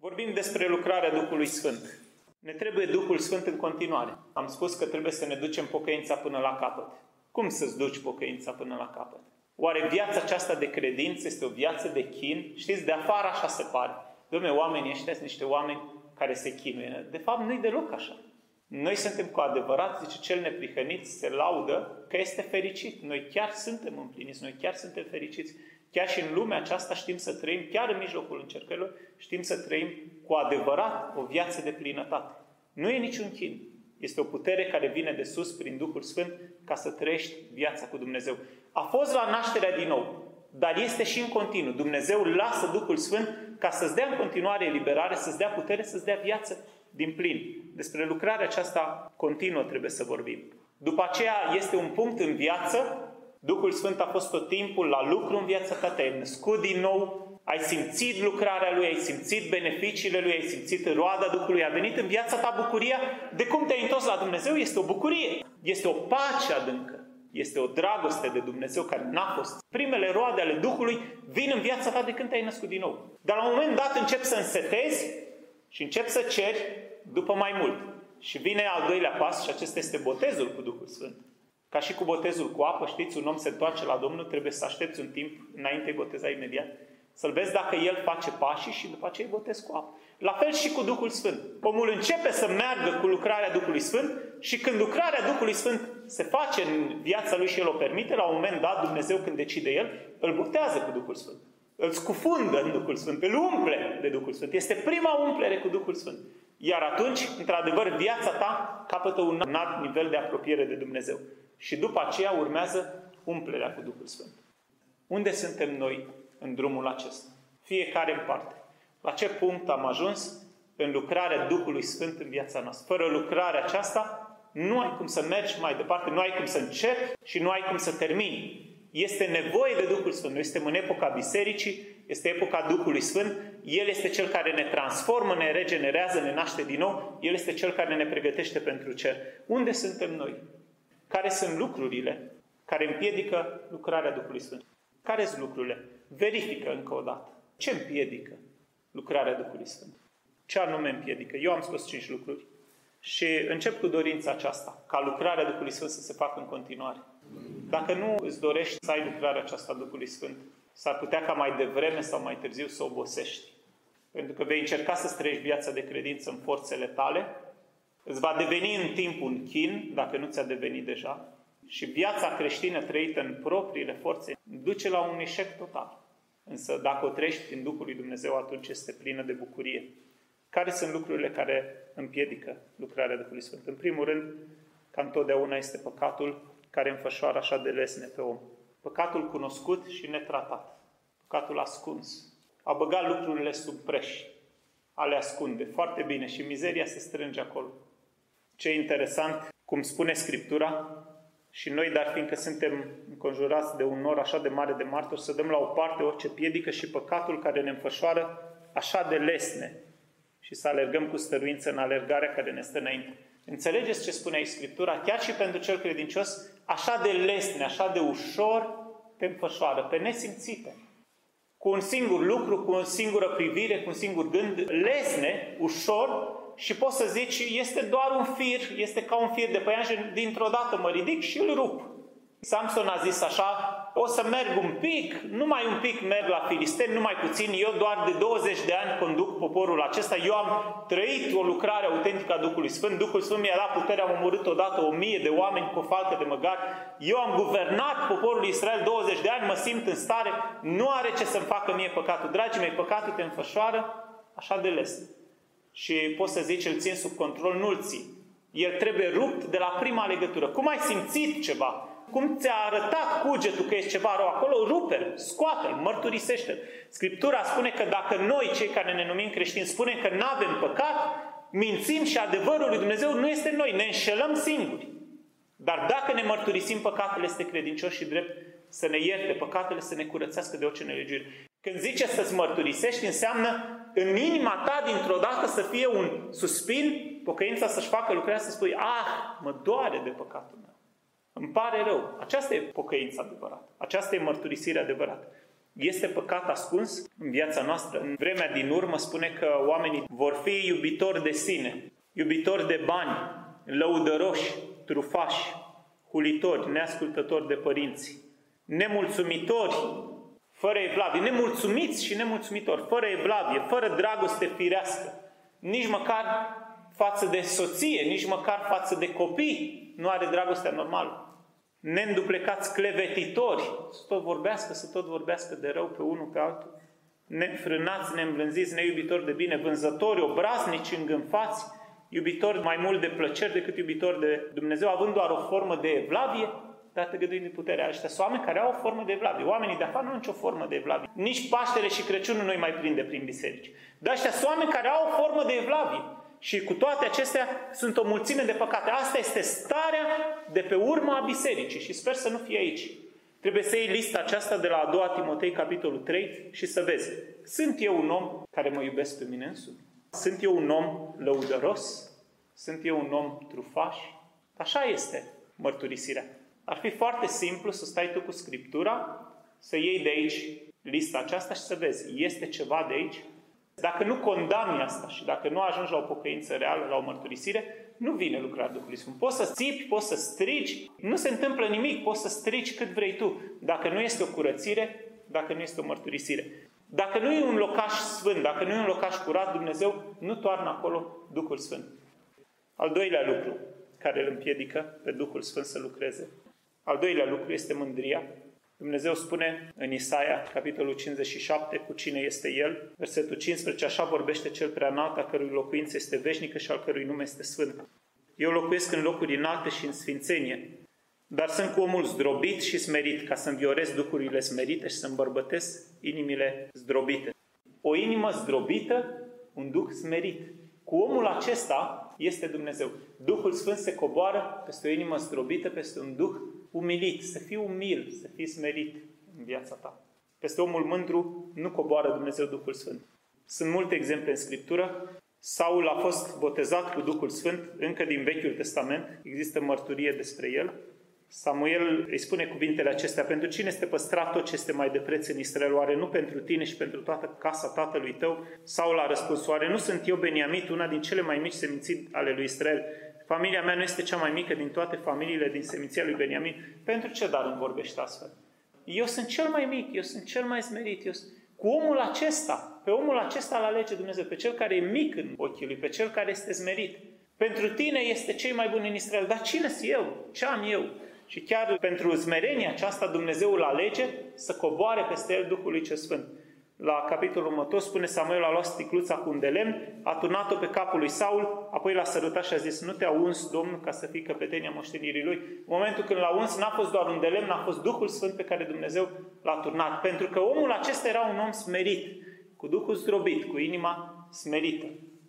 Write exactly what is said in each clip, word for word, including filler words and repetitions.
Vorbim despre lucrarea Duhului Sfânt. Ne trebuie Duhul Sfânt în continuare. Am spus că trebuie să ne ducem pocăința până la capăt. Cum să-ți duci pocăința până la capăt? Oare viața aceasta de credință este o viață de chin? Știți, de afară așa se pare. Dom'le, oamenii ăștia sunt niște oameni care se chinuie. De fapt, nu-i deloc așa. Noi suntem cu adevărat, zice, cel neprihănit se laudă că este fericit. Noi chiar suntem împliniți, noi chiar suntem fericiți. Chiar și în lumea aceasta știm să trăim, chiar în mijlocul încercărilor, știm să trăim cu adevărat o viață de plinătate. Nu e niciun chin. Este o putere care vine de sus prin Duhul Sfânt ca să trăiești viața cu Dumnezeu. A fost la nașterea din nou, dar este și în continuu. Dumnezeu lasă Duhul Sfânt ca să-ți dea în continuare eliberare, să-ți dea putere, să-ți dea viață din plin. Despre lucrarea aceasta continuă trebuie să vorbim. După aceea este un punct în viață. Duhul Sfânt a fost tot timpul la lucru în viața ta, te-ai născut din nou, ai simțit lucrarea Lui, ai simțit beneficiile Lui, ai simțit roada Duhului, a venit în viața ta bucuria. De cum te-ai întors la Dumnezeu este o bucurie, este o pace adâncă, este o dragoste de Dumnezeu care n-a fost. Primele roade ale Duhului vin în viața ta de când te-ai născut din nou. Dar la un moment dat începi să însetezi și începi să ceri după mai mult. Și vine al doilea pas și acesta este botezul cu Duhul Sfânt. Ca și cu botezul cu apă, știți, un om se întoarce la Domnul, trebuie să aștepți un timp înainte de boteza imediat. Să-l vezi dacă el face pașii și după aceea îi botezi cu apă. La fel și cu Duhul Sfânt. Omul începe să meargă cu lucrarea Duhului Sfânt și când lucrarea Duhului Sfânt se face în viața lui și el o permite, la un moment dat Dumnezeu când decide el, îl botează cu Duhul Sfânt. Îl scufundă în Duhul Sfânt, îl umple de Duhul Sfânt. Este prima umplere cu Duhul Sfânt. Iar atunci, într-adevăr, viața ta capătă un alt nivel de apropiere de Dumnezeu. Și după aceea urmează umplerea cu Duhul Sfânt. Unde suntem noi în drumul acesta? Fiecare în parte. La ce punct am ajuns în lucrarea Duhului Sfânt în viața noastră? Fără lucrarea aceasta, nu ai cum să mergi mai departe, nu ai cum să începi și nu ai cum să termini. Este nevoie de Duhul Sfânt. Noi suntem în epoca Bisericii, este epoca Duhului Sfânt. El este Cel care ne transformă, ne regenerează, ne naște din nou. El este Cel care ne pregătește pentru cer. Unde suntem noi? Care sunt lucrurile care împiedică lucrarea Duhului Sfânt? Care sunt lucrurile? Verifică încă o dată. Ce împiedică lucrarea Duhului Sfânt? Ce anume împiedică? Eu am spus cinci lucruri și încep cu dorința aceasta, ca lucrarea Duhului Sfânt să se facă în continuare. Dacă nu îți dorești să ai lucrarea aceasta Duhului Sfânt, s-ar putea ca mai devreme sau mai târziu să obosești. Pentru că vei încerca să trăiești viața de credință în forțele tale, îți va deveni în timp un chin, dacă nu ți-a devenit deja, și viața creștină trăită în propriile forțe duce la un eșec total. Însă dacă o trăiești prin Duhul lui Dumnezeu, atunci este plină de bucurie. Care sunt lucrurile care împiedică lucrarea Duhului Sfânt? În primul rând, ca întotdeauna, este păcatul care înfășoară așa de lesne pe om. Păcatul cunoscut și netratat. Păcatul ascuns. A băgat lucrurile sub preș. A le ascunde. Foarte bine. Și mizeria se strânge acolo. Ce interesant, cum spune Scriptura, și noi, dar fiindcă suntem înconjurați de un nor așa de mare de martori, să dăm la o parte orice piedică și păcatul care ne înfășoară așa de lesne și să alergăm cu stăruință în alergarea care ne stă înainte. Înțelegeți ce spune aici Scriptura? Chiar și pentru cel credincios, așa de lesne, așa de ușor te înfășoară, pe nesimțite. Cu un singur lucru, cu o singură privire, cu un singur gând, lesne, ușor, și poți să zici, este doar un fir, este ca un fir de păianjen, dintr-o dată mă ridic și îl rup. Samson a zis așa, o să merg un pic, numai un pic merg la filisteni, numai puțin, eu doar de douăzeci de ani conduc poporul acesta, eu am trăit o lucrare autentică a Duhului Sfânt, Duhul Sfânt mi-a dat puterea, am omorât odată o mie de oameni cu o falcă de măgar, eu am guvernat poporul Israel douăzeci de ani, mă simt în stare, nu are ce să-mi facă mie păcatul. Dragii mei, păcatul te înfășoară așa de lesne. Și poți să zici, îl țin sub control, nu-l ții. El trebuie rupt de la prima legătură. Cum ai simțit ceva? Cum ți-a arătat cugetul că ești ceva rău acolo? Rupe-l, scoate-l, mărturisește-l. Scriptura spune că dacă noi, cei care ne numim creștini, spunem că nu avem păcat, mințim și adevărul lui Dumnezeu nu este în noi. Ne înșelăm singuri. Dar dacă ne mărturisim păcatele, este credincios și drept să ne ierte păcatele, să ne curățească de orice nelegiuire. Când zice să-ți mărturisești, înseamnă în inima ta dintr-o dată să fie un suspin, pocăința să-și facă lucrarea, să spui, ah, mă doare de păcatul meu. Îmi pare rău. Aceasta e pocăința adevărată. Aceasta e mărturisirea adevărată. Este păcat ascuns în viața noastră? În vremea din urmă spune că oamenii vor fi iubitori de sine, iubitori de bani, lăudăroși, trufași, hulitori, neascultători de părinți, nemulțumitori, fără evlavie, nemulțumiți și nemulțumitori, fără evlavie, fără dragoste firească, nici măcar față de soție, nici măcar față de copii, nu are dragostea normală. Neînduplecați, clevetitori, să tot vorbească, să tot vorbească de rău pe unul pe altul, nefrânați, neîmblânziți, neiubitori de bine, vânzători, obraznici, îngânfați, iubitori mai mult de plăceri decât iubitori de Dumnezeu, având doar o formă de evlavie, dar tăgăduind de puterea. Aceștia sunt oameni care au o formă de evlavie. Oamenii de afară nu au nicio formă de evlavie. Nici Paștele și Crăciunul nu-i mai prinde prin biserici. Dar ăștia sunt oameni care au o formă de evlavie. Și cu toate acestea sunt o mulțime de păcate. Asta este starea de pe urma a bisericii și sper să nu fie aici. Trebuie să iei lista aceasta de la a doua Timotei, capitolul trei și să vezi. Sunt eu un om care mă iubesc pe mine însumi? Sunt eu un om lăudăros? Sunt eu un om trufaș? Așa este mărturisirea. Ar fi foarte simplu să stai tu cu Scriptura, să iei de aici lista aceasta și să vezi. Este ceva de aici? Dacă nu condamni asta și dacă nu ajungi la o pocăință reală, la o mărturisire, nu vine lucrarea Duhului Sfânt. Poți să țipi, poți să strigi, nu se întâmplă nimic, poți să strigi cât vrei tu. Dacă nu este o curățire, dacă nu este o mărturisire. Dacă nu e un locaș sfânt, dacă nu e un locaș curat, Dumnezeu nu toarnă acolo Duhul Sfânt. Al doilea lucru care îl împiedică pe Duhul Sfânt să lucreze. Al doilea lucru este mândria. Dumnezeu spune în Isaia, capitolul cincizeci și șapte, cu cine este El, versetul cincisprezece, așa vorbește cel preanalt, a cărui locuință este veșnică și al cărui nume este sfânt. Eu locuiesc în locuri înalte și în sfințenie, dar sunt cu omul zdrobit și smerit, ca să înviorez duhurile smerite și să îmbărbătesc inimile zdrobite. O inimă zdrobită, un duh smerit. Cu omul acesta este Dumnezeu. Duhul Sfânt se coboară peste o inimă zdrobită, peste un duh umilit, să fii umil, să fii smerit în viața ta. Peste omul mândru nu coboară Dumnezeu Duhul Sfânt. Sunt multe exemple în Scriptură. Saul a fost botezat cu Duhul Sfânt încă din Vechiul Testament. Există mărturie despre el. Samuel îi spune cuvintele acestea: pentru cine este păstrat tot ce este mai de preț în Israel? Oare nu pentru tine și pentru toată casa tatălui tău? Saul a răspuns: oare nu sunt eu Beniamit, una din cele mai mici seminții ale lui Israel? Familia mea nu este cea mai mică din toate familiile din seminția lui Beniamin. Pentru ce dar îmi vorbești astfel? Eu sunt cel mai mic, eu sunt cel mai smerit. Eu sunt... Cu omul acesta, pe omul acesta îl alege Dumnezeu, pe cel care e mic în ochii lui, pe cel care este smerit. Pentru tine este cel mai bun în Israel. Dar cine sunt eu? Ce am eu? Și chiar pentru smerenia aceasta Dumnezeu îl alege să coboare peste el Duhului cel Sfânt. La capitolul următor spune: Samuel a luat sticluța cu un de lemn, a turnat-o pe capul lui Saul, apoi l-a sărutat și a zis: nu te-a uns Domnul ca să fii căpetenia moștenirii lui. În momentul când l-a uns, n-a fost doar un de lemn, a fost Duhul Sfânt pe care Dumnezeu l-a turnat. Pentru că omul acesta era un om smerit, cu Duhul zdrobit, cu inima smerită.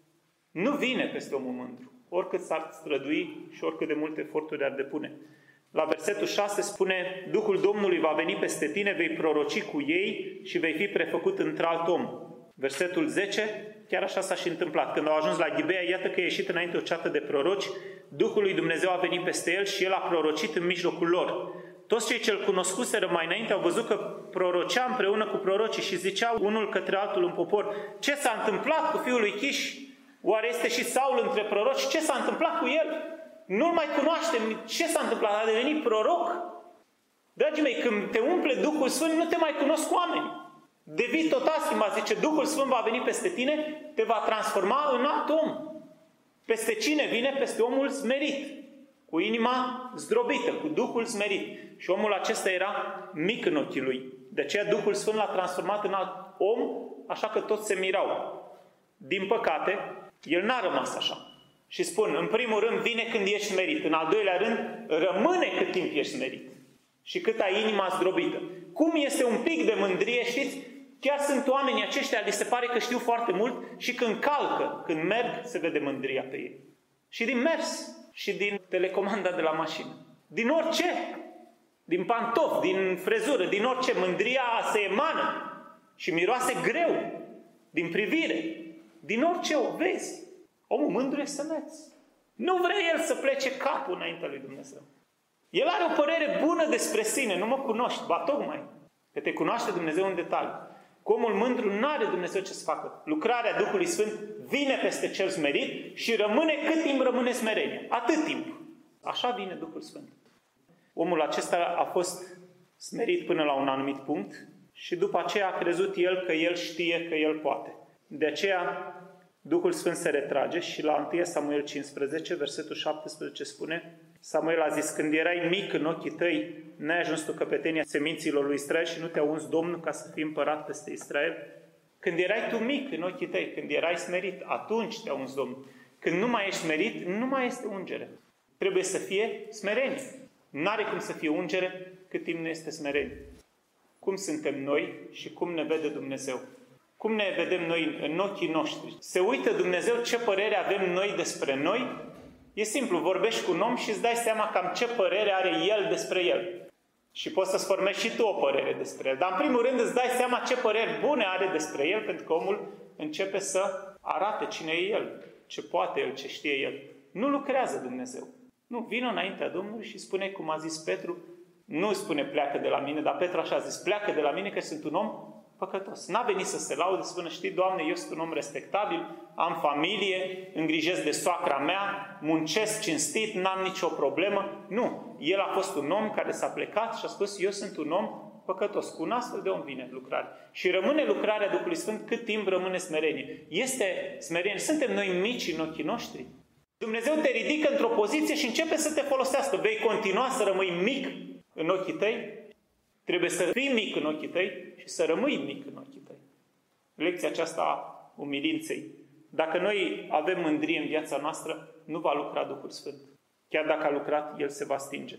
Nu vine peste omul mândru, oricât s-ar strădui și oricât de multe eforturi ar depune. La versetul șase spune: Duhul Domnului va veni peste tine, vei proroci cu ei și vei fi prefăcut într-alt om. Versetul zece, chiar așa s-a și întâmplat. Când au ajuns la Ghibea, iată că a ieșit înainte o ceată de proroci, Duhul lui Dumnezeu a venit peste el și el a prorocit în mijlocul lor. Toți cei ce-l cunoscuseră mai înainte au văzut că prorocea împreună cu prorocii și ziceau unul către altul în popor: ce s-a întâmplat cu fiul lui Chiș? Oare este și Saul între proroci? Ce s-a întâmplat cu el? Nu-l mai cunoaștem. Ce s-a întâmplat? A devenit proroc? Dragii mei, când te umple Duhul Sfânt, nu te mai cunosc oamenii. Devii total schimbat. Zice: Duhul Sfânt va veni peste tine, te va transforma în alt om. Peste cine vine? Peste omul smerit, cu inima zdrobită, cu Duhul smerit. Și omul acesta era mic în ochii lui. De aceea Duhul Sfânt l-a transformat în alt om, așa că toți se mirau. Din păcate, el n-a rămas așa. Și spun: în primul rând vine când ești smerit, în al doilea rând rămâne cât timp ești smerit și cât ai inima zdrobită. Cum este un pic de mândrie, știți? Chiar sunt oamenii aceștia, li se pare că știu foarte mult și când calcă, când merg, se vede mândria pe ei. Și din mers, și din telecomanda de la mașină, din orice, din pantofi, din frezură, din orice, mândria se emană și miroase greu, din privire, din orice o vezi. Omul mândru e sămeț. Nu vrea el să plece capul înaintea lui Dumnezeu. El are o părere bună despre sine, nu mă cunoști, ba tocmai. Că te cunoaște Dumnezeu în detaliu. Cu omul mândru nu are Dumnezeu ce să facă. Lucrarea Duhului Sfânt vine peste cel smerit și rămâne cât timp rămâne smerenie. Atât timp. Așa vine Duhul Sfânt. Omul acesta a fost smerit până la un anumit punct și după aceea a crezut el că el știe, că el poate. De aceea Duhul Sfânt se retrage și la întâi Samuel cincisprezece, versetul șaptesprezece spune: Samuel a zis, când erai mic în ochii tăi, n-ai ajuns tu căpetenia seminților lui Israel și nu te-a uns Domnul ca să fii împărat peste Israel? Când erai tu mic în ochii tăi, când erai smerit, atunci te-a uns Domnul. Când nu mai ești smerit, nu mai este ungere. Trebuie să fie smerenie. N-are cum să fie ungere cât timp nu este smerenie. Cum suntem noi și cum ne vede Dumnezeu? Cum ne vedem noi în ochii noștri? Se uită Dumnezeu ce părere avem noi despre noi? E simplu, vorbești cu un om și îți dai seama cam ce părere are el despre el. Și poți să-ți formezi și tu o părere despre el. Dar în primul rând îți dai seama ce păreri bune are despre el, pentru că omul începe să arate cine e el, ce poate el, ce știe el. Nu lucrează Dumnezeu. Nu, vină înaintea Domnului și spune, cum a zis Petru, nu spune pleacă de la mine, dar Petru așa a zis, pleacă de la mine că sunt un om păcătos. N-a venit să se laude, să spună, știi, Doamne, eu sunt un om respectabil, am familie, îngrijesc de soacra mea, muncesc cinstit, n-am nicio problemă. Nu, el a fost un om care s-a plecat și a spus, eu sunt un om păcătos. Cu un astfel de om vine lucrarea. Și rămâne lucrarea Duhului Sfânt cât timp rămâne smerenie. Este smerenie. Suntem noi mici în ochii noștri. Dumnezeu te ridică într-o poziție și începe să te folosească. Vei continua să rămâi mic în ochii tăi? Trebuie să fii mic în ochii tăi și să rămâi mic în ochii tăi. Lecția aceasta a umilinței. Dacă noi avem mândrie în viața noastră, nu va lucra Duhul Sfânt. Chiar dacă a lucrat, El se va stinge.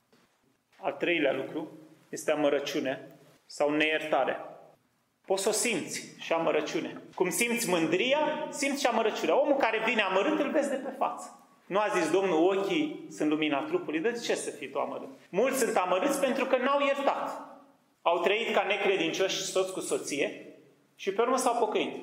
Al treilea lucru este amărăciune sau neiertare. Poți să o simți și amărăciune. Cum simți mândria, simți și amărăciunea. Omul care vine amărât, îl vezi de pe față. Nu a zis Domnul, ochii sunt lumina trupului. De ce să fii tu amărât? Mulți sunt amărâți pentru că n-au iertat. Au trăit ca necredincioși soț cu soție și pe urmă s-au pocăit.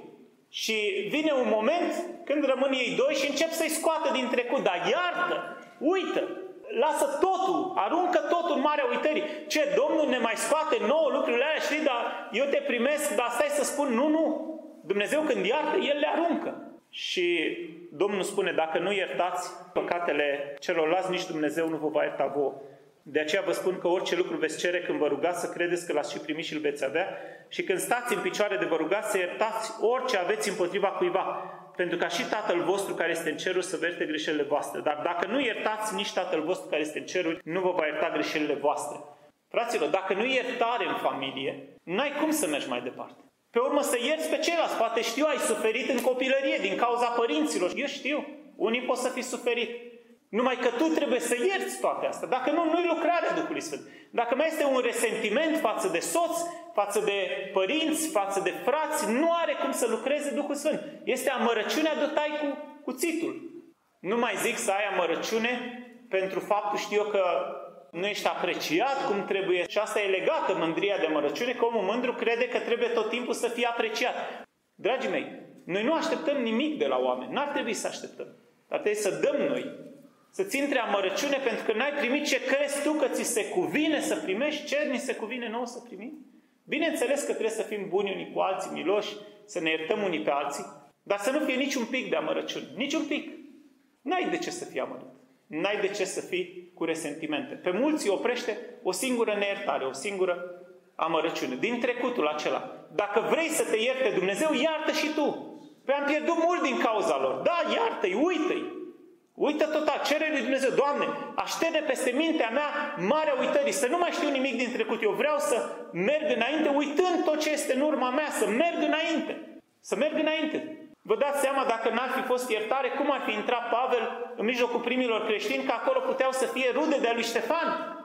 Și vine un moment când rămân ei doi și încep să-i scoată din trecut. Dar iartă, uită, lasă totul, aruncă totul în marea uitării. Ce, Domnul ne mai scoate nouă lucrurile alea, știi, dar eu te primesc, dar stai să spun, nu, nu. Dumnezeu când iartă, El le aruncă. Și Domnul spune, dacă nu iertați păcatele celorlalți, nici Dumnezeu nu vă va ierta vouă. De aceea vă spun că orice lucru veți cere când vă rugați, să credeți că l-ați și primit și îl veți avea. Și când stați în picioare de vă rugați, să iertați orice aveți împotriva cuiva. Pentru ca și Tatăl vostru care este în ceruri să vă ierte greșelile voastre. Dar dacă nu iertați, nici Tatăl vostru care este în ceruri nu vă va ierta greșelile voastre. Fraților, dacă nu iertare în familie, n-ai cum să mergi mai departe. Pe urmă să ierți pe ceilalți. Poate știu, ai suferit în copilărie din cauza părinților. Eu știu. Unii pot să fi suferit. Numai că tu trebuie să ierți toate astea. Dacă nu, nu-i lucrarea Duhului Sfânt. Dacă mai este un resentiment față de soț, față de părinți, față de frați, nu are cum să lucreze Duhul Sfânt. Este amărăciunea de tai cu cuțitul. Nu mai zic să ai amărăciune pentru faptul, știu eu, că nu ești apreciat cum trebuie. Și asta e legată, mândria de amărăciune, că omul mândru crede că trebuie tot timpul să fie apreciat. Dragii mei, noi nu așteptăm nimic de la oameni. N-ar trebui să așteptăm. Dar trebuie să dăm noi. Să-ți intre amărăciune pentru că n-ai primit ce crezi tu că ți se cuvine să primești, ce ni se cuvine nouă să primim. Bineînțeles că trebuie să fim buni unii cu alții, miloși, să ne iertăm unii pe alții, dar să nu fie niciun pic de amărăciune. Niciun pic. N-ai de ce să fii amărât. N-ai de ce să fii cu resentimente. Pe mulți îi oprește o singură neiertare, o singură amărăciune. Din trecutul acela. Dacă vrei să te ierte Dumnezeu, iartă și tu. Păi am pierdut mult din cauza lor. Da, iartă-i, uită-i. Uită total, cere lui Dumnezeu, Doamne, așterne peste mintea mea marea uitării, să nu mai știu nimic din trecut. Eu vreau să merg înainte, uitând tot ce este în urma mea, să merg înainte. Să merg înainte. Vă dați seama, dacă n-ar fi fost iertare, cum ar fi intrat Pavel în mijlocul primilor creștini, că acolo puteau să fie rude de-a lui Ștefan?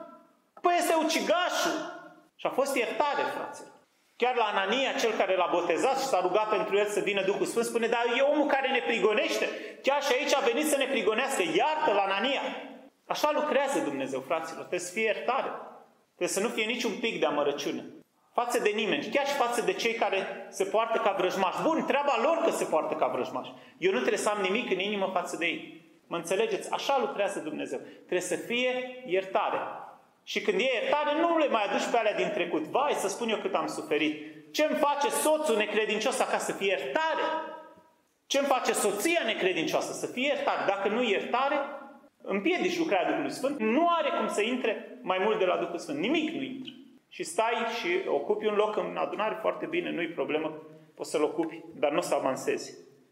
Păi este ucigașul. Și a fost iertare, fraților. Chiar la Anania, cel care l-a botezat și s-a rugat pentru el să vină Duhul Sfânt, spune, dar e omul care ne prigonește. Chiar și aici a venit să ne prigonească. Iartă-l, Anania. Așa lucrează Dumnezeu, fraților. Trebuie să fie iertare. Trebuie să nu fie niciun pic de amărăciune. Față de nimeni, chiar și față de cei care se poartă ca vrăjmași. Bun, treaba lor că se poartă ca vrăjmași. Eu nu trebuie să am nimic în inimă față de ei. Mă înțelegeți? Așa lucrează Dumnezeu. Trebuie să fie iertare. Și când e iertare, nu le mai aduci pe alea din trecut. Vai, să spun eu cât am suferit. Ce-mi face soțul necredincios acasă? Să fie iertare. Ce-mi face soția necredincioasă? Să fie iertare. Dacă nu iertare, împiedici lucrarea Duhului Sfânt. Nu are cum să intre mai mult de la Duhul Sfânt. Nimic nu intră. Și stai și ocupi un loc în adunare foarte bine, nu-i problemă. Poți să-l ocupi, dar nu o să avansezi.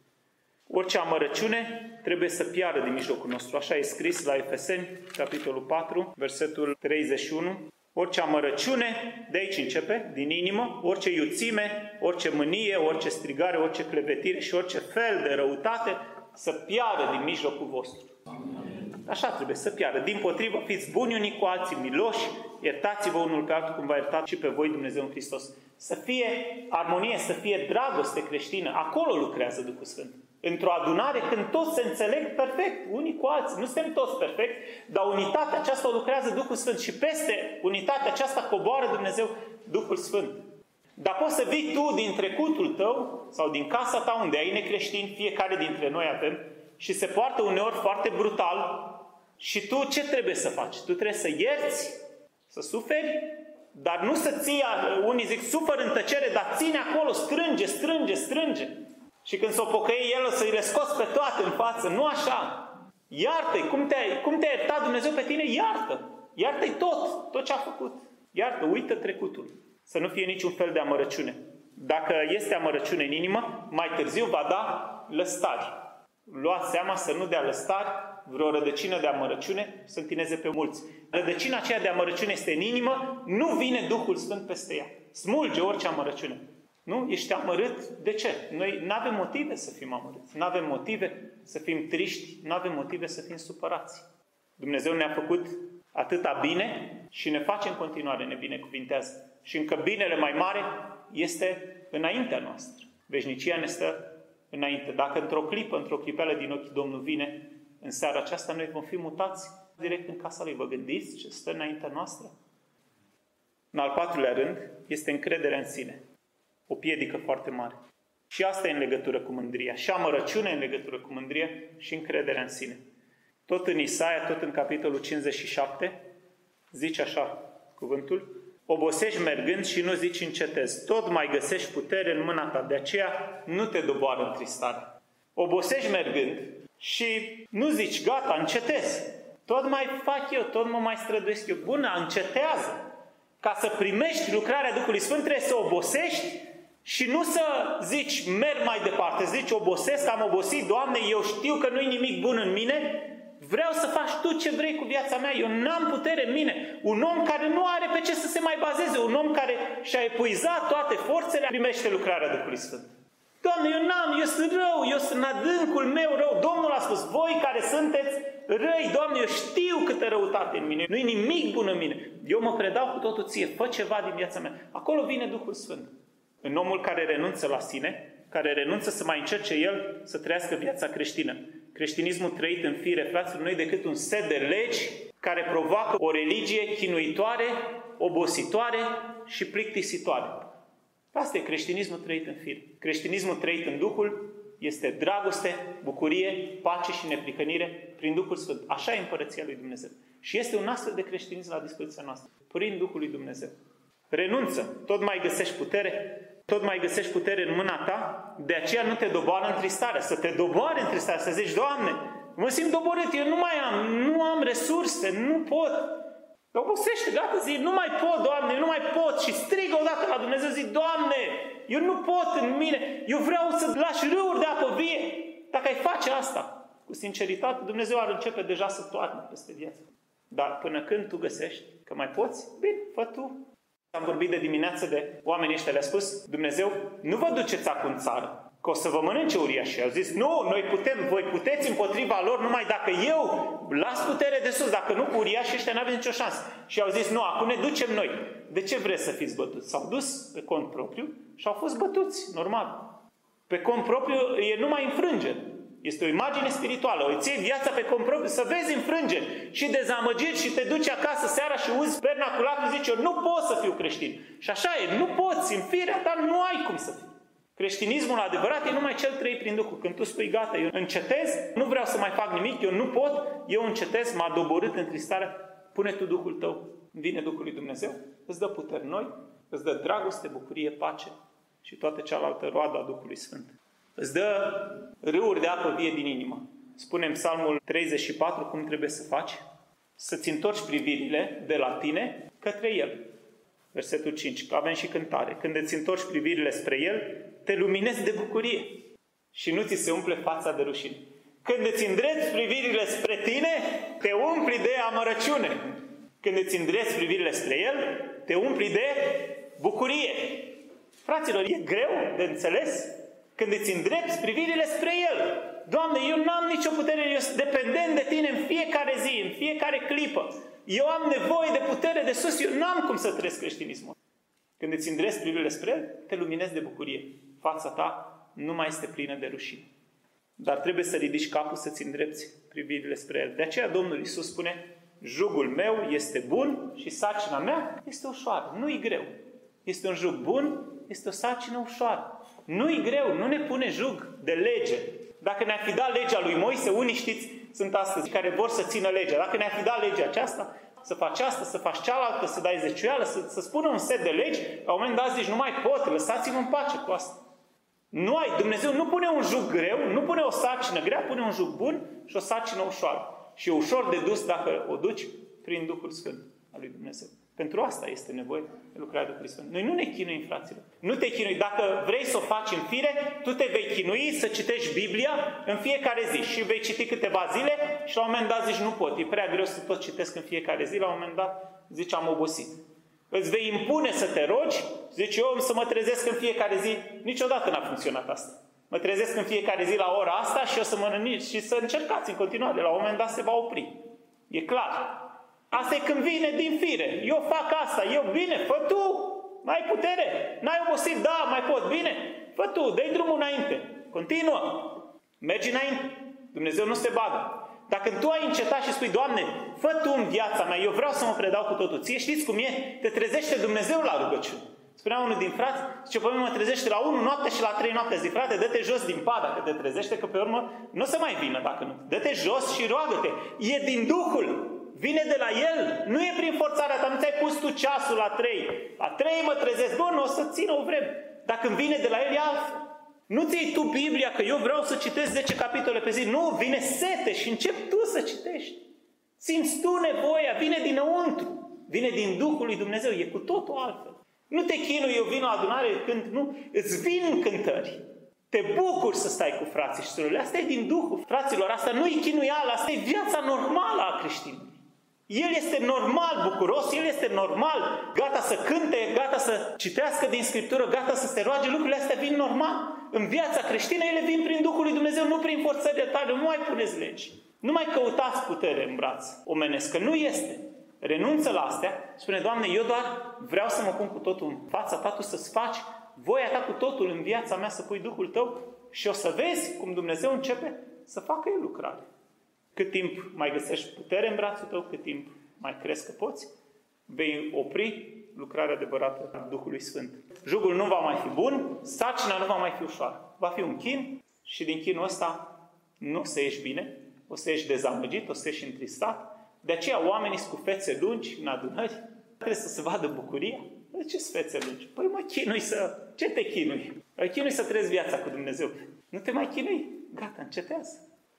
Orice amărăciune trebuie să piară din mijlocul nostru. Așa e scris la Efeseni, capitolul patru, versetul treizeci și unu. Orice amărăciune, de aici începe, din inimă, orice iuțime, orice mânie, orice strigare, orice clevetire și orice fel de răutate să piară din mijlocul vostru. Așa trebuie să piară. Dimpotrivă, fiți buni unii cu alții, miloși, iertați-vă unul pe altul cum v-a iertat și pe voi Dumnezeu în Hristos. Să fie armonie, să fie dragoste creștină. Acolo lucrează Duhul Sfânt. Într-o adunare, când toți se înțeleg perfect, unii cu alții, nu suntem toți perfect, dar unitatea aceasta o lucrează Duhul Sfânt și peste unitatea aceasta coboară Dumnezeu Duhul Sfânt. Dar poți să vii tu din trecutul tău sau din casa ta unde ai necreștini, fiecare dintre noi avem, și se poartă uneori foarte brutal și tu ce trebuie să faci? Tu trebuie să ierți, să suferi, dar nu să ții, unii zic, sufăr în tăcere, dar ține acolo, strânge, strânge, strânge. Și când s-o pocăie el, o să-i le scoți pe toate în față. Nu așa. Iartă-i. Cum te-a, cum te-a iertat Dumnezeu pe tine? Iartă. Iartă-i tot. Tot ce a făcut. Iartă. Uită trecutul. Să nu fie niciun fel de amărăciune. Dacă este amărăciune în inimă, mai târziu va da lăstari. Luați seama să nu dea lăstari, vreo rădăcină de amărăciune, să întineze pe mulți. Rădăcina aceea de amărăciune este în inimă, nu vine Duhul Sfânt peste ea. Smulge orice amărăciune. Nu? Ești amărât? De ce? Noi nu avem motive să fim amărâți. Nu avem motive să fim triști. Nu avem motive să fim supărați. Dumnezeu ne-a făcut atâta bine și ne face în continuare, ne binecuvintează. Și încă binele mai mare este înaintea noastră. Veșnicia ne stă înainte. Dacă într-o clipă, într-o clipeală din ochi Domnul vine, în seara aceasta noi vom fi mutați direct în casa Lui. Vă gândiți ce stă înaintea noastră? În al patrulea rând, este încrederea în sine. O piedică foarte mare. Și asta e în legătură cu mândria. Și amărăciune în legătură cu mândria și încrederea în sine. Tot în Isaia, tot în capitolul cincizeci și șapte, zice așa cuvântul: obosești mergând și nu zici încetezi. Tot mai găsești putere în mâna ta. De aceea nu te doboară întristarea. Obosești mergând și nu zici gata, încetezi. Tot mai fac eu, tot mă mai străduiesc eu. Bună, încetează. Ca să primești lucrarea Duhului Sfânt trebuie să obosești și nu să zici merg mai departe. Zici obosesc, am obosit, Doamne, eu știu că nu-i nimic bun în mine, vreau să faci Tu ce vrei cu viața mea, eu n-am putere în mine. Un om care nu are pe ce să se mai bazeze, un om care și-a epuizat toate forțele, primește lucrarea Duhului Sfânt. Doamne, eu n-am, eu sunt rău, eu sunt în adâncul meu rău. Domnul a spus, voi care sunteți răi, Doamne, eu știu câtă răutate în mine, nu-i nimic bun în mine. Eu mă predau cu totul Ție, fă ceva din viața mea. Acolo vine Duhul Sfânt. În omul care renunță la sine, care renunță să mai încerce el să trăiască viața creștină. Creștinismul trăit în fire, fraților, nu e decât un set de legi care provoacă o religie chinuitoare, obositoare și plictisitoare. Asta e creștinismul trăit în fire. Creștinismul trăit în Duhul este dragoste, bucurie, pace și neprihănire prin Duhul Sfânt. Așa e împărăția lui Dumnezeu. Și este un astfel de creștinism la dispoziția noastră. Prin Duhul lui Dumnezeu. Renunță. Tot mai găsești putere. Tot mai găsești putere în mâna ta. De aceea nu te doboară întristarea. Să te doboare întristarea. Să zici, Doamne, mă simt doborât. Eu nu mai am. Nu am resurse. Nu pot. Obosește, gata, zi, nu mai pot, Doamne, eu nu mai pot. Și strigă odată la Dumnezeu, zi, Doamne, eu nu pot în mine. Eu vreau să lași râuri de apă vie. Dacă ai face asta cu sinceritate, Dumnezeu ar începe deja să toarne peste viață. Dar până când tu găsești că mai poți, bine, fă tu. Am vorbit de dimineață de oamenii ăștia, le-a spus Dumnezeu, nu vă duceți acum în țară, că o să vă mănânce uriașii. Au zis, nu, noi putem, voi puteți împotriva lor numai dacă eu las putere de sus, dacă nu cu uriașii ăștia n-aveți nicio șansă. Și au zis, nu, acum ne ducem noi. De ce vreți să fiți bătuți? S-au dus pe cont propriu și au fost bătuți, normal. Pe cont propriu e numai înfrângeri. Este o imagine spirituală. Îți iei viața pe cont propriu, să vezi înfrângeri și dezamăgiri și te duci acasă seara și uzi vernaculatul, zici, eu nu pot să fiu creștin. Și așa e, nu poți, în firea ta nu ai cum să fii. Creștinismul adevărat e numai cel trăit prin Duhul. Când tu spui, gata, eu încetez, nu vreau să mai fac nimic, eu nu pot, eu încetez, m-a doborât întristarea, pune tu Duhul tău, vine Duhul lui Dumnezeu, îți dă puteri noi, îți dă dragoste, bucurie, pace și toată cealaltă roadă a Duhului Sfânt. Îți dă râuri de apă vie din inimă. Spune în Psalmul treizeci și patru cum trebuie să faci, să-ți întorci privirile de la tine către El. Versetul cinci, că avem și cântare. Când îți întorci privirile spre El, te luminezi de bucurie și nu ți se umple fața de rușine. Când îți îndrepți privirile spre tine, te umpli de amărăciune. Când îți îndrepți privirile spre El, te umpli de bucurie. Fraților, e greu de înțeles? Când îți îndrepți privirile spre El. Doamne, eu n-am nicio putere, eu sunt dependent de Tine în fiecare zi, în fiecare clipă. Eu am nevoie de putere de sus, eu n-am cum să trăiesc creștinismul. Când îți îndrepți privirile spre El, te luminezi de bucurie. Fața ta nu mai este plină de rușine. Dar trebuie să ridici capul să-ți îndrepți privirile spre El. De aceea Domnul Iisus spune, jugul meu este bun și sarcina mea este ușoară. Nu-i greu. Este un jug bun, este o sarcină ușoară. Nu-i greu, nu ne pune jug de lege. Dacă ne-ar fi dat legea lui Moise, unii știți, sunt astăzi care vor să țină legea. Dacă ne-ar fi dat legea aceasta, să faci asta, să faci cealaltă, să dai zeciuială, să, să spună un set de legi, la un moment dat zici, nu mai pot, lăsați-mă în pace cu asta. Nu ai, Dumnezeu nu pune un jug greu, nu pune o sarcină grea, pune un jug bun și o sarcină ușoară. Și e ușor de dus dacă o duci prin Duhul Sfânt al lui Dumnezeu. Pentru asta este nevoie de lucrarea Duhului Sfânt. Noi nu ne chinuim, fraților. Nu te chinui. Dacă vrei să o faci în fire, tu te vei chinui să citești Biblia în fiecare zi. Și vei citi câteva zile și la un moment dat zici, nu pot. E prea greu să tot citesc în fiecare zi. La un moment dat zici, am obosit. Îți vei impune să te rogi, zici, eu să mă trezesc în fiecare zi. Niciodată n-a funcționat asta. Mă trezesc în fiecare zi la ora asta și o să mă și să încercați în continuare. La un moment dat se va opri. E clar. Asta e când vine din fire. Eu fac asta, eu bine, fă tu, mai ai putere. N-ai obosit, da, mai pot, bine. Fă tu, dă-i drumul înainte. Continuă. Mergi înainte. Dumnezeu nu se bagă. Dacă tu ai încetat și spui, Doamne, fă tu în viața mea, eu vreau să mă predau cu totul ție, știți cum e? Te trezește Dumnezeu la rugăciune. Spunea unul din frați, zice, pe mine mă trezește la unu noapte și la trei noapte. Zic, frate, dă-te jos din pat dacă te trezește, că pe urmă nu o să mai vină dacă nu. Dă-te jos și roagă-te. E din Duhul. Vine de la El, nu e prin forțarea ta, nu ți-ai pus tu ceasul la trei. La trei mă trezesc, bun, o să țină o vreme. Dacă îmi vine de la El, e altfel. Nu-ți iei tu Biblia, că eu vreau să citesc zece capitole pe zi. Nu, vine sete și începi tu să citești. Simți tu nevoia, vine dinăuntru. Vine din Duhul lui Dumnezeu, e cu totul altfel. Nu te chinui, eu vin la adunare când nu, îți vin cântări. Te bucuri să stai cu frații și surorile. Asta e din Duhul. Fraților, asta nu e chinuială, asta e viața normală a creștinului. El este normal bucuros, el este normal gata să cânte, gata să citească din Scriptură, gata să se roage. Lucrurile astea vin normal. În viața creștină ele vin prin Duhul lui Dumnezeu, nu prin forțările tale. Nu mai puneți legi. Nu mai căutați putere în braț omenesc, că nu este. Renunță la astea. Spune, Doamne, eu doar vreau să mă pun cu totul în fața ta, tu să-ți faci voia ta cu totul în viața mea, să pui Duhul tău și o să vezi cum Dumnezeu începe să facă El lucrare. Cât timp mai găsești putere în brațul tău, cât timp mai crezi că poți, vei opri lucrarea adevărată a Duhului Sfânt. Jugul nu va mai fi bun, sarcina nu va mai fi ușoară. Va fi un chin și din chinul ăsta nu o să ieși bine, o să ieși dezamăgit, o să ieși întristat. De aceea oamenii cu fețe lungi în adunări trebuie să se vadă bucuria. De ce sunt fețe lungi? Păi mă chinui să... Ce te chinui? Păi chinui să trăiesc viața cu Dumnezeu. Nu te mai chinui. Gata, încetează.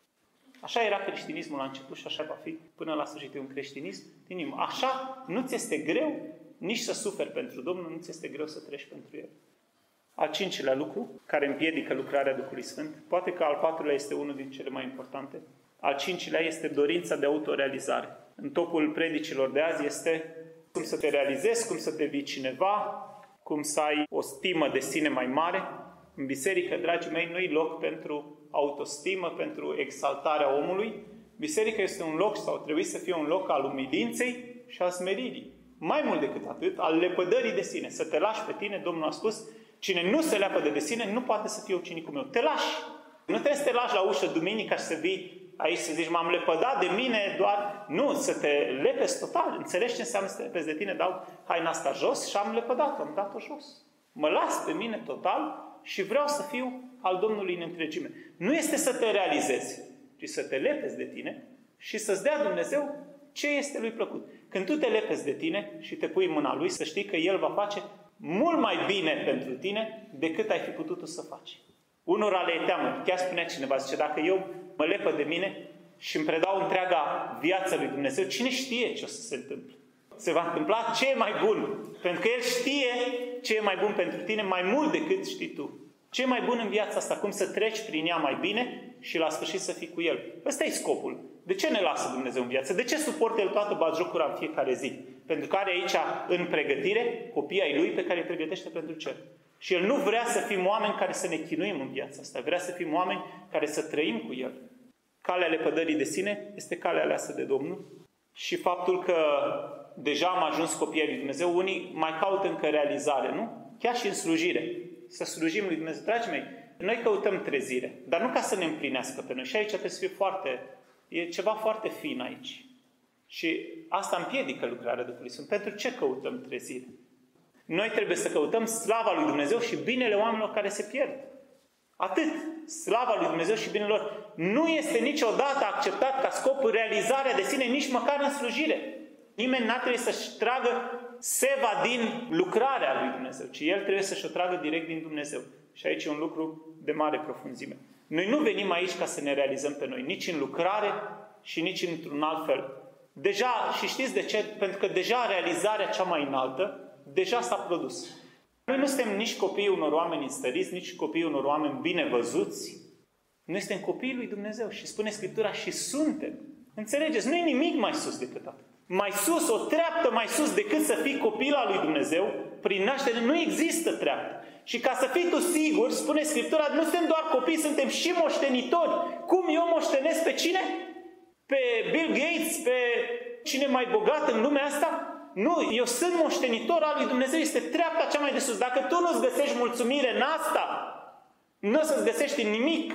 Așa era creștinismul la început și așa va fi până la sfârșit un creștinism din inimă. Așa nu ți este greu nici să suferi pentru Domnul, nu ți este greu să treci pentru El. Al cincilea lucru care împiedică lucrarea Duhului Sfânt, poate că al patrulea este unul din cele mai importante, al cincilea este dorința de autorealizare. În topul predicilor de azi este cum să te realizezi, cum să devii cineva, cum să ai o stimă de sine mai mare. În biserică, dragii mei, nu-i loc pentru autostimă, pentru exaltarea omului. Biserica este un loc, sau trebuie să fie un loc al umilinței și al smeririi. Mai mult decât atât, al lepădării de sine. Să te lași pe tine, Domnul a spus, cine nu se leapădă de sine, nu poate să fie ucenicul meu. Te lași. Nu trebuie să te lași la ușă duminica și să vii aici să zici, m-am lepădat de mine doar... Nu, să te lepezi total. Înțelegi ce înseamnă să te lepezi de tine? Dau haina asta jos și am lepădat-o, am dat-o jos. Mă las pe mine total și vreau să fiu al Domnului în întregime. Nu este să te realizezi, ci să te lepezi de tine și să-ți dea Dumnezeu ce este Lui plăcut. Când tu te lepezi de tine și te pui în mâna Lui, să știi că El va face mult mai bine pentru tine decât ai fi putut tu să faci. Unora le e teamă. Chiar spunea cineva, zice, dacă eu mă lepă de mine și îmi predau întreaga viață lui Dumnezeu, cine știe ce o să se întâmple? Se va întâmpla ce e mai bun. Pentru că El știe ce e mai bun pentru tine mai mult decât știi tu. Ce e mai bun în viața asta? Cum să treci prin ea mai bine și la sfârșit să fii cu El. Ăsta e scopul. De ce ne lasă Dumnezeu în viață? De ce suportă El toată batjocura în fiecare zi? Pentru că are aici în pregătire copiii ai Lui pe care îi pregătește pentru cer. Și El nu vrea să fim oameni care să ne chinuim în viața asta. Vrea să fim oameni care să trăim cu El. Calea lepădării de sine este calea aleasă de Domnul. Și faptul că deja am ajuns copiii ai lui Dumnezeu, unii mai caută încă realizare, nu? Chiar și în slujire. Să slujim lui Dumnezeu. Dragii mei, noi căutăm trezire, dar nu ca să ne împlinească pe noi. Și aici trebuie să fie foarte, e ceva foarte fin aici. Și asta împiedică lucrarea Duhului Sfânt. Pentru ce căutăm trezire? Noi trebuie să căutăm slava lui Dumnezeu și binele oamenilor care se pierd. Atât. Slava lui Dumnezeu și binele lor. Nu este niciodată acceptat ca scop realizarea de sine, nici măcar în slujire. Nimeni n-ar trebui să-și tragă seva din lucrarea lui Dumnezeu, ci el trebuie să-și o tragă direct din Dumnezeu. Și aici e un lucru de mare profunzime. Noi nu venim aici ca să ne realizăm pe noi, nici în lucrare și nici într-un alt fel. Deja, și știți de ce? Pentru că deja realizarea cea mai înaltă, deja s-a produs. Noi nu suntem nici copiii unor oameni înstăriți, nici copiii unor oameni bine văzuți. Noi suntem copiii lui Dumnezeu și spune Scriptura și suntem. Înțelegeți? Nu e nimic mai sus decât atât. Mai sus, o treaptă mai sus decât să fii copil al lui Dumnezeu, prin naștere, nu există treaptă. Și ca să fii tu sigur, spune Scriptura, nu suntem doar copii, suntem și moștenitori. Cum eu moștenesc pe cine? Pe Bill Gates, pe cine mai bogat în lumea asta? Nu, eu sunt moștenitor al lui Dumnezeu, este treapta cea mai de sus. Dacă tu nu-ți găsești mulțumire în asta, nu o să-ți găsești în nimic.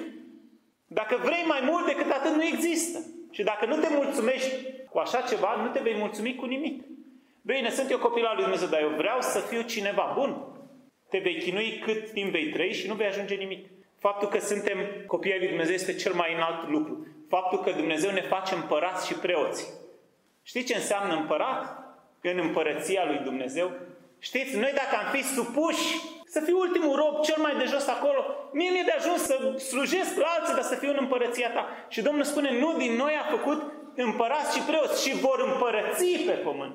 Dacă vrei mai mult decât atât, nu există. Și dacă nu te mulțumești cu așa ceva, nu te vei mulțumi cu nimic. Bine, sunt eu copil al lui Dumnezeu, dar eu vreau să fiu cineva bun. Te vei chinui cât timp vei trăi și nu vei ajunge nimic. Faptul că suntem copii ai lui Dumnezeu este cel mai înalt lucru. Faptul că Dumnezeu ne face împărați și preoți. Știți ce înseamnă împărat? În împărăția lui Dumnezeu? Știți, noi dacă am fi supuși să fiu ultimul rob, cel mai de jos acolo, mie mi-e de ajuns să slujesc la alții, dar să fiu în împărăția ta. Și Domnul spune, nu din noi a făcut împărați și preoți și vor împărăți pe pământ.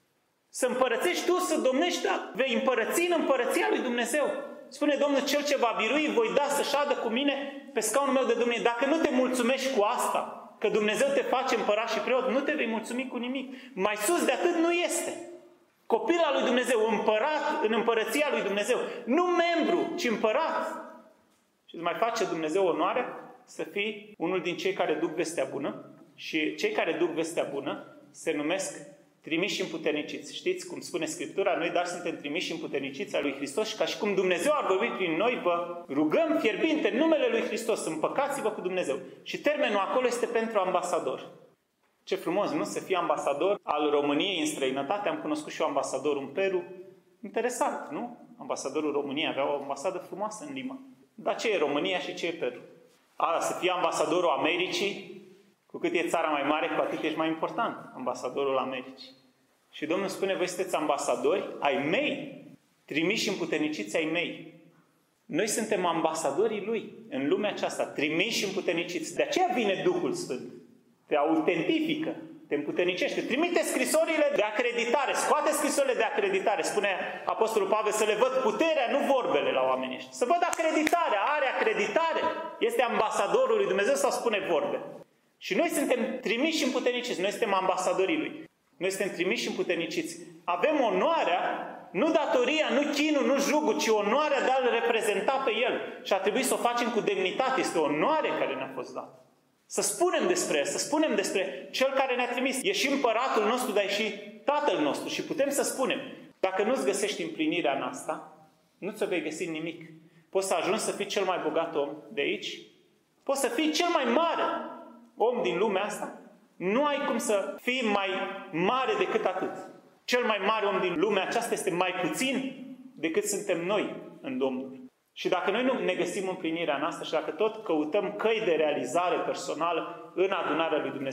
Să împărățești tu, să domnești, da, vei împărăți în împărăția lui Dumnezeu. Spune Domnul, cel ce va birui, voi da să șadă cu mine pe scaunul meu de domnie. Dacă nu te mulțumești cu asta, că Dumnezeu te face împărat și preot, nu te vei mulțumi cu nimic. Mai sus de atât nu este. Copil al lui Dumnezeu, împărat în împărăția lui Dumnezeu. Nu membru, ci împărat. Și îți mai face Dumnezeu onoare să fii unul din cei care duc vestea bună. Și cei care duc vestea bună se numesc trimiși și împuterniciți. Știți cum spune Scriptura? Noi dar suntem trimiși și împuterniciți al lui Hristos și ca și cum Dumnezeu ar vorbi prin noi, vă rugăm fierbinte în numele lui Hristos, împăcați-vă cu Dumnezeu. Și termenul acolo este pentru ambasador. Ce frumos, nu? Să fii ambasador al României în străinătate. Am cunoscut și eu ambasadorul în Peru. Interesant, nu? Ambasadorul României avea o ambasadă frumoasă în Lima. Dar ce e România și ce e Peru? A, să fii ambasadorul Americii, cu cât e țara mai mare, cu atât ești mai important, ambasadorul Americii. Și Domnul spune, voi sunteți ambasadori ai mei, trimiși și împuterniciți ai mei. Noi suntem ambasadorii Lui în lumea aceasta, trimiși și împuterniciți. De aceea vine Duhul Sfânt. Te autentifică, te împuternicește. Trimite scrisorile de acreditare, scoate scrisorile de acreditare. Spune Apostolul Pavel să le văd puterea, nu vorbele la oamenii ăștia. Să văd acreditarea, are acreditare. Este ambasadorul lui Dumnezeu sau spune vorbe? Și noi suntem trimiși și împuterniciți. Noi suntem ambasadorii Lui. Noi suntem trimiși și împuterniciți. Avem onoarea, nu datoria, nu chinul, nu jugul, ci onoarea de a-L reprezenta pe El. Și a trebuit să o facem cu demnitate. Este o onoare care ne-a fost dată. Să spunem despre El, să spunem despre Cel care ne-a trimis. E și împăratul nostru, dar e și Tatăl nostru. Și putem să spunem, dacă nu-ți găsești împlinirea în asta, nu ți-o vei găsi nimic. Poți să ajungi să fii cel mai bogat om de aici. Poți să fii cel mai mare om din lumea asta. Nu ai cum să fii mai mare decât atât. Cel mai mare om din lumea aceasta este mai puțin decât suntem noi în Domnul. Și dacă noi nu ne găsim împlinirea noastră și dacă tot căutăm căi de realizare personală în adunarea lui Dumnezeu,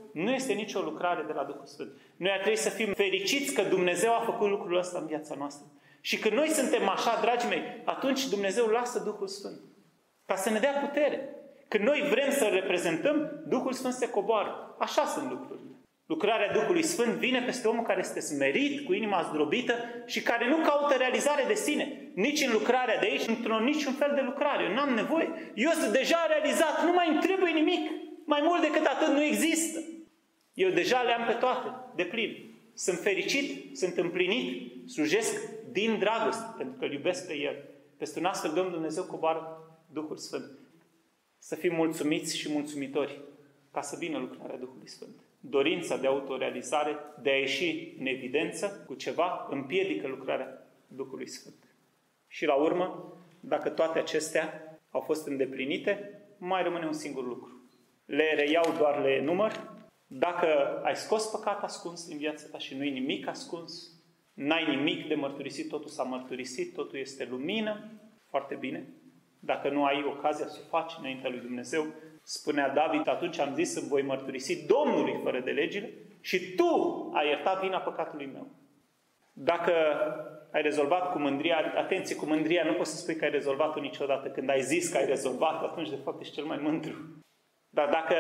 nu este nicio lucrare de la Duhul Sfânt. Noi ar trebui să fim fericiți că Dumnezeu a făcut lucrul ăsta în viața noastră. Și când noi suntem așa, dragii mei, atunci Dumnezeu lasă Duhul Sfânt. Ca să ne dea putere. Când noi vrem să-L reprezentăm, Duhul Sfânt se coboară. Așa sunt lucrurile. Lucrarea Duhului Sfânt vine peste omul care este smerit, cu inima zdrobită și care nu caută realizare de sine. Nici în lucrarea de aici, într-o niciun fel de lucrare. Eu n-am nevoie. Eu sunt deja realizat, nu mai îmi trebuie nimic. Mai mult decât atât nu există. Eu deja le-am pe toate, de plin. Sunt fericit, sunt împlinit, slujesc din dragoste, pentru că îl iubesc pe El. Peste un astfel de om Dumnezeu coboară Duhul Sfânt. Să fim mulțumiți și mulțumitori ca să vină lucrarea Duhului Sfânt. Dorința de autorealizare, de a ieși în evidență cu ceva, împiedică lucrarea Duhului Sfânt. Și la urmă, dacă toate acestea au fost îndeplinite, mai rămâne un singur lucru. Le reiau, doar le enumăr. Dacă ai scos păcat ascuns din viața ta și nu-i nimic ascuns, n-ai nimic de mărturisit, totul s-a mărturisit, totul este lumină, foarte bine. Dacă nu ai ocazia să o faci înaintea lui Dumnezeu, spunea David, atunci am zis să voi mărturisi Domnului fără de legile și tu ai iertat vina păcatului meu. Dacă ai rezolvat cu mândria, atenție, cu mândria nu poți să spui că ai rezolvat-o niciodată. Când ai zis că ai rezolvat, atunci de fapt ești cel mai mândru. Dar dacă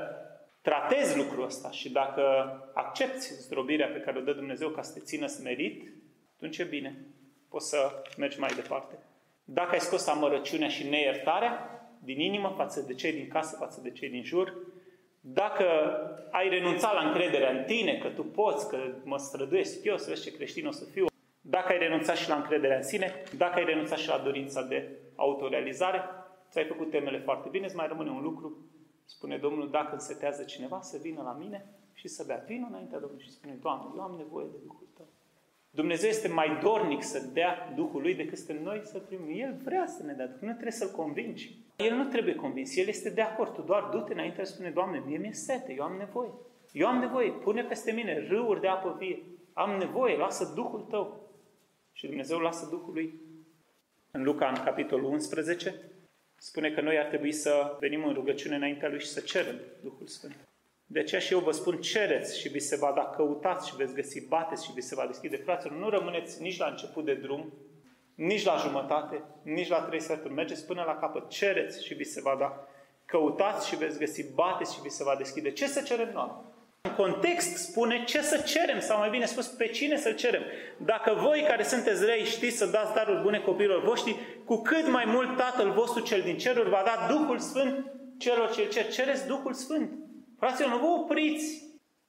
tratezi lucrul ăsta și dacă accepti zdrobirea pe care o dă Dumnezeu ca să te țină smerit, atunci e bine. Poți să mergi mai departe. Dacă ai scos amărăciunea și neiertarea din inimă față de cei din casă, față de cei din jur, dacă ai renunțat la încrederea în tine, că tu poți, că mă străduiesc eu să vezi ce creștin o să fiu, dacă ai renunțat și la încrederea în sine, dacă ai renunțat și la dorința de autorealizare, ți-ai făcut temele foarte bine, îți mai rămâne un lucru. Spune Domnul, dacă însetează cineva, să vină la mine și să bea. Vină înaintea Domnului și spune, Doamne, eu am nevoie de Duhul Tău. Dumnezeu este mai dornic să dea Duhul Lui decât suntem noi să primim. El vrea să ne dea Duhul, nu trebuie să-L convingi. El nu trebuie convins, El este de acord. Tu doar du-te înainte și spune, Doamne, mie mi-e sete, eu am nevoie. Eu am nevoie, pune peste mine râuri de apă vie. Am nevoie, lasă Duhul Tău. Și Dumnezeu lasă Duhul Lui. În Luca, în capitolul unsprezece, spune că noi ar trebui să venim în rugăciune înaintea Lui și să cerem Duhul Sfânt. De aceea și eu vă spun, cereți și vi se va da, căutați și veți găsi, bateți și vi se va deschide. Fraților, nu rămâneți nici la început de drum, nici la jumătate, nici la trei sferturi. Mergeți până la capăt, cereți și vi se va da, căutați și veți găsi, bateți și vi se va deschide. Ce să cerem noi? În context spune ce să cerem, sau mai bine spus, pe cine să cerem. Dacă voi care sunteți rei știți să dați daruri bune copiilor voștri, cu cât mai mult Tatăl vostru cel din ceruri va da Duhul Sfânt celor ce cer. Cereți Duhul Sfânt. Fraților, nu vă opriți.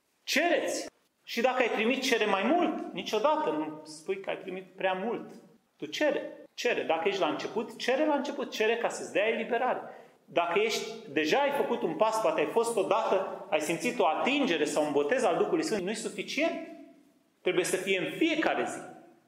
Cereți. Și dacă ai primit, cere mai mult. Niciodată nu spui că ai primit prea mult. Tu cere. Cere. Dacă ești la început, cere la început. Cere ca să-ți dea eliberare. Dacă ești, deja ai făcut un pas, poate ai fost odată, ai simțit o atingere sau un botez al Duhului Sfânt, nu e suficient. Trebuie să fie în fiecare zi.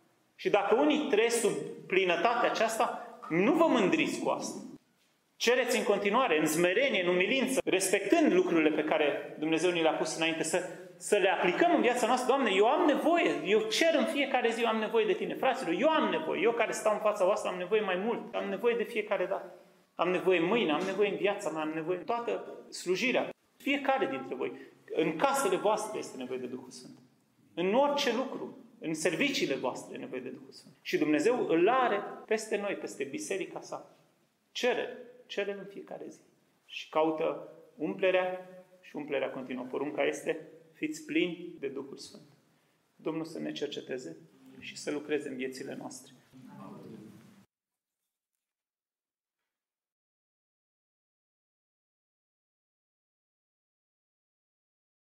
Și dacă unii trăiesc sub plinătatea aceasta, nu vă mândriți cu asta. Cereți în continuare, în smerenie, în umilință, respectând lucrurile pe care Dumnezeu ni le-a pus înainte, să, să le aplicăm în viața noastră. Doamne, eu am nevoie, eu cer în fiecare zi, eu am nevoie de Tine. Fraților, eu am nevoie, eu care stau în fața voastră am nevoie mai mult, am nevoie de fiecare dată. Am nevoie mâine, am nevoie în viața mea, am nevoie în toată slujirea. Fiecare dintre voi. În casele voastre este nevoie de Duhul Sfânt. În orice lucru, în serviciile voastre e nevoie de Duhul Sfânt. Și Dumnezeu îl are peste noi, peste biserica sa. Cere, cere în fiecare zi. Și caută umplerea și umplerea continuă. Porunca este, fiți plini de Duhul Sfânt. Domnul să ne cerceteze și să lucreze în viețile noastre.